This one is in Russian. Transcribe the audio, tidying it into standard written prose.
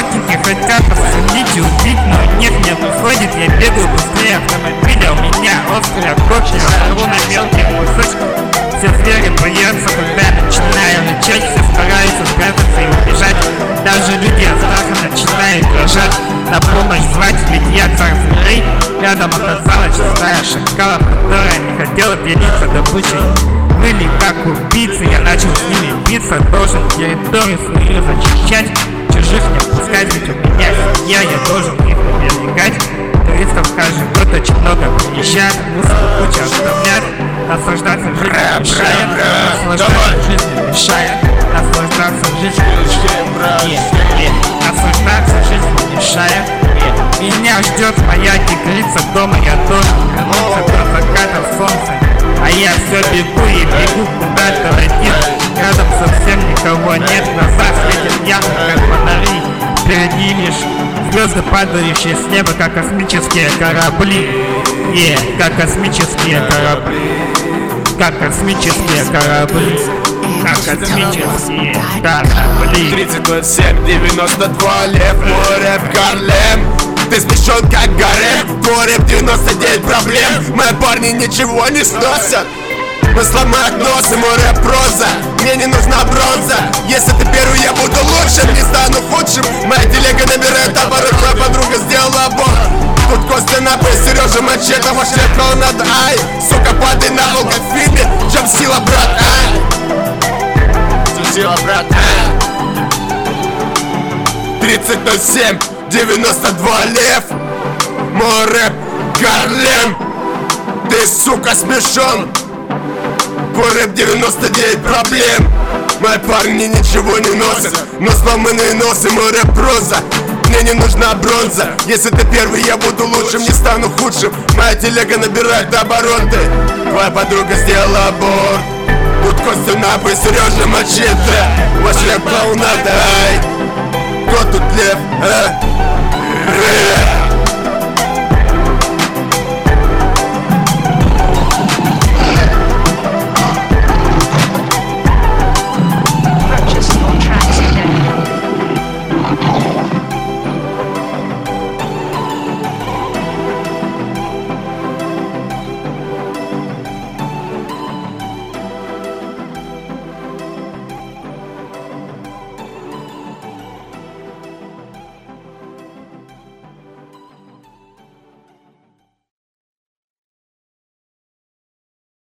охотники хотят посадить и убить, но нет, не выходит. Я бегаю быстрее автомобиля, у меня острая копия, рву на мелкие кусочки. Все звери боятся, когда я начинаю рычать, все стараются спрятаться и убежать. Даже люди от страха начинают дрожать, на помощь звать, ведь я царь зверей. Рядом оказалась шестая шакала, которая не хотела делиться добычей. Были как убийцы, я начал с ними биться. Должен территорию свою зачищать, чужих не пускать, ведь у меня семья, я должен их оберегать. Туристов каждый год очень много приезжает, мусор куча оставлять. Наслаждаться жизнью мешает, наслаждаться жизнью мешает, наслаждаться жизнью мешает, наслаждаться жизнью мешает. Меня ждет моя тигрица дома, я должен вернуться до заката солнца. А я все бегу и бегу куда-то один. Рядом совсем никого нет, глаза светят ярко, как фонари. Впереди лишь звезды, падающие с неба, как космические корабли. Как космические корабли. Как космические корабли. Как космические корабли. 37, 92, лев, море, Гарлем. Ты смешон как Гарем, море, 99 проблем. Мои парни ничего не сносят, но сломают носы, море проза. Мне не нужна бронза. Если ты первый, я буду лучшим, не стану худшим. Моя телега набирает оборот, моя подруга сделала аборт. Тут Костя напой, Сережа мачете, ваш лекал надо, ай. Сука, падай на пол, как в фильме Джамп сила, брат, ай. Джамп сила, брат, ай. 3007, 92 лев, море, Гарлем. Ты, сука, смешон. Рэп 99 проблем. Мои парни ничего не носят, но сломанные носы, мой рэп проза. Мне не нужна бронза. Если ты первый, я буду лучшим, не стану худшим. Моя телега набирает обороты. Твоя подруга сделала аборт. Тут Костя напой, Сережа мачете. Ваш рэп клоунада, ай. Кто тут лев, а?